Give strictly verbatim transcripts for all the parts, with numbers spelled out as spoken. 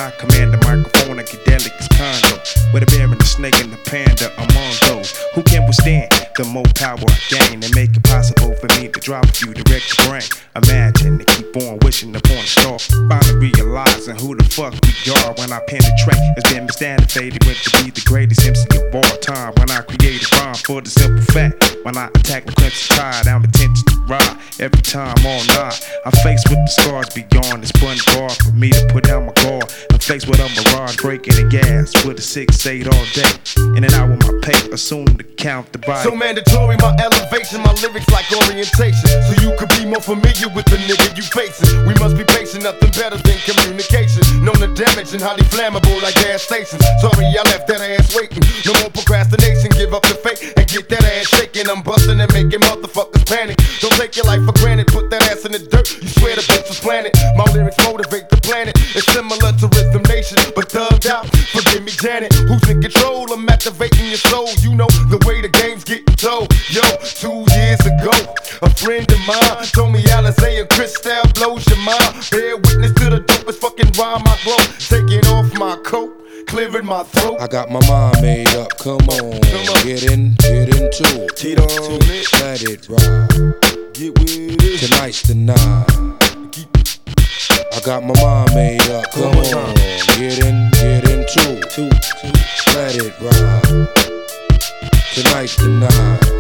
I command the microphone like a delicate condo. With a bear and a snake and a panda among those who can withstand the more power I gain and make it possible for me to drop a few direct the brain. Imagine to keep on wishing upon a star, finally realizing who the fuck we are when I penetrate. It's been mistaken faded with to be the greatest M C of all time. When I create a rhyme for the simple fact, when I attack the crimson tide, I'm intention to ride every time all night. I'm faced with the scars beyond this bun bar for me to put out my guard. I'm faced with a mirage breaking the gas with a six eight all day. In and out with my pay, assume to count the body. So mandatory, my elevation, my lyrics like orientation, so you could be more familiar with the nigga you facing. We must be patient, nothing better than communication. Known to damage and highly flammable like gas stations. Sorry, I left that ass waiting. No more procrastination, give up the fake and get that ass shaking. I'm busting and making motherfuckers panic. Don't take your life for granted, put that ass in the dirt. You swear the bitch was planted. My lyrics motivate the planet. It's similar to Rhythm Nation, but thugged out. Forgive me, Janet. Who's in control? I'm activating your soul. You know the way the game's getting told. Yo, two years ago, a friend of mine told me Alizé and Cristal blows your mind. Bear witness to the dopest fucking rhyme I grow. Taking off my coat, clearing my throat. I got my mind made up, come on, come on. Get in, get into it. Tito, let it ride. Get with it. Tonight's the night. I got my mind made up, come on. Get in, get into it. Let it ride. Tonight's the night.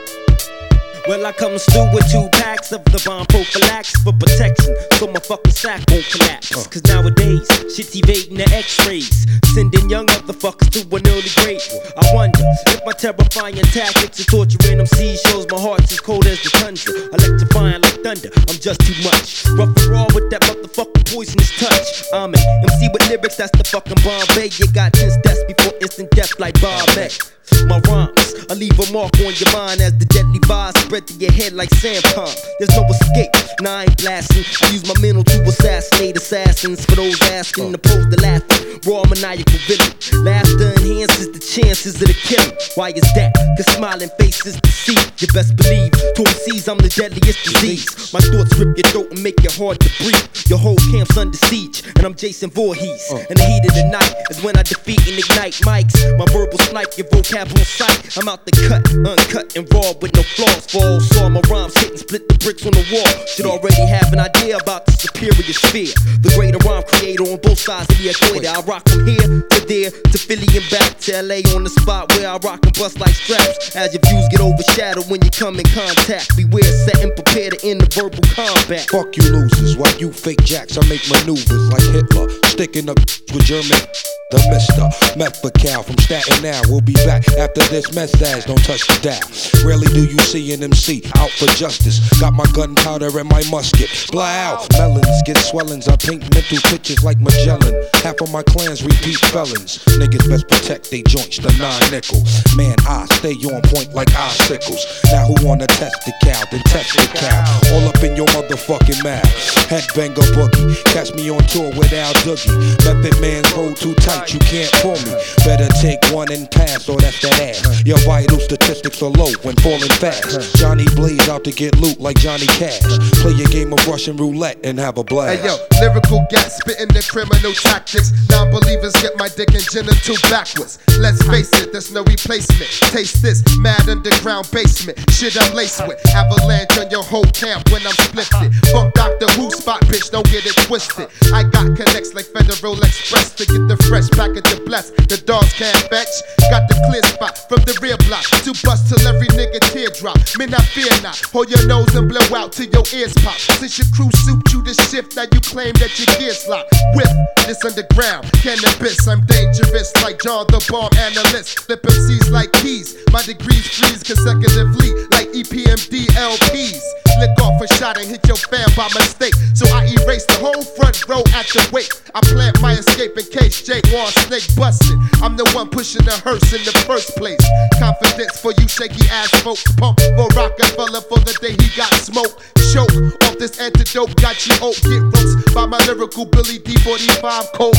Well, I comes through with two packs of the bomb prophylaxis for protection, so my fucking sack won't collapse. Cause nowadays, shit's evading the x-rays, sending young motherfuckers to an early grave. I wonder if my terrifying tactics of torturing them seas shows my heart's as cold as the tundra, electrifying like thunder. I'm just too much, rough and raw with that motherfucking poisonous touch. I'm an M C with lyrics, that's the fucking Bombay. You got tense deaths before instant death like Bob X. My rhymes, I leave a mark on your mind as the deadly vibes spread to your head like sandpalm. There's no escape, nah I ain't blasting. I use my mental to assassinate assassins. For those asking, opposed to laughing, raw maniacal villain. Laughter enhances the chances of the killing. Why is that? Cause smiling faces deceive. You best believe, to M Cs I'm the deadliest disease. My thoughts rip your throat and make it hard to breathe. Your whole camp's under siege, and I'm Jason Voorhees. In the heat of the night is when I defeat and ignite mics. My verbal snipe, your vocab on sight. I'm out the cut, uncut and raw with no flaws. For all saw my rhymes hit and split the bricks on the wall. Should already have an idea about the superior sphere. The greater rhyme creator on both sides of the equator. I rock from here to there, to Philly and back to L A on the spot where I rock and bust like straps. As your views get overshadowed when you come in contact. Beware, set and prepare to end the verbal combat. Fuck you losers, while you fake jacks, I make maneuvers like Hitler, sticking up with German. The Mister Methacal from Staten Island. We'll be back after this message. Don't touch the dial. Rarely do you see an M C out for justice. Got my gunpowder and my musket. Fly out. Melons get swellings. I paint mental pictures like Magellan. Half of my clans repeat felons. Niggas best protect they joints. The nine nickel. Man, I stay on point like icicles. Now who wanna test the cow? Then test the cow. All up in your motherfucking mouth. Headbanger boogie. Catch me on tour with Al Doogie. Method man's roll too tight. You can't pull me. Better take one and pass, or that's that ass. Your vital statistics are low when falling fast. Johnny Blaze out to get loot like Johnny Cash. Play a game of Russian roulette and have a blast. Hey yo, lyrical gas spitting the criminal tactics. Non-believers get my dick and genital backwards. Let's face it, there's no replacement. Taste this mad underground basement. Shit I'm laced with. Avalanche on your whole camp when I'm splifted. Fuck Doctor Who spot, bitch, don't get it twisted. I got connects like Federal Express to get the fresh package of bless. The dogs can't fetch. Got the clear spot from the rear block to bust till every nigga teardrop. Men, I fear not. Hold your nose and blow out till your ears pop. Since your crew suit you to shift, now you claim that your gears lock. With this underground cannabis, I'm dangerous like John the Bomb Analyst. Flip M Cs like keys. My degrees freeze consecutively like E P M D L Ps. Lick off a shot and hit your fan by mistake. So I erase the whole front row at the wake. I plant my escape in case Jake wants snake busting. I'm the one pushing the hearse in the first place. Confidence for you shaky ass folks. Pump for Rockefeller for the day he got smoked. Choke off this antidote, got you oak. Get roast by my lyrical Billy D forty-five coat.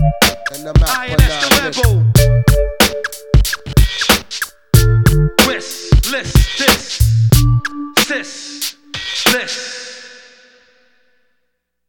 And I'm out for nine. Twist, list, this, sis, this.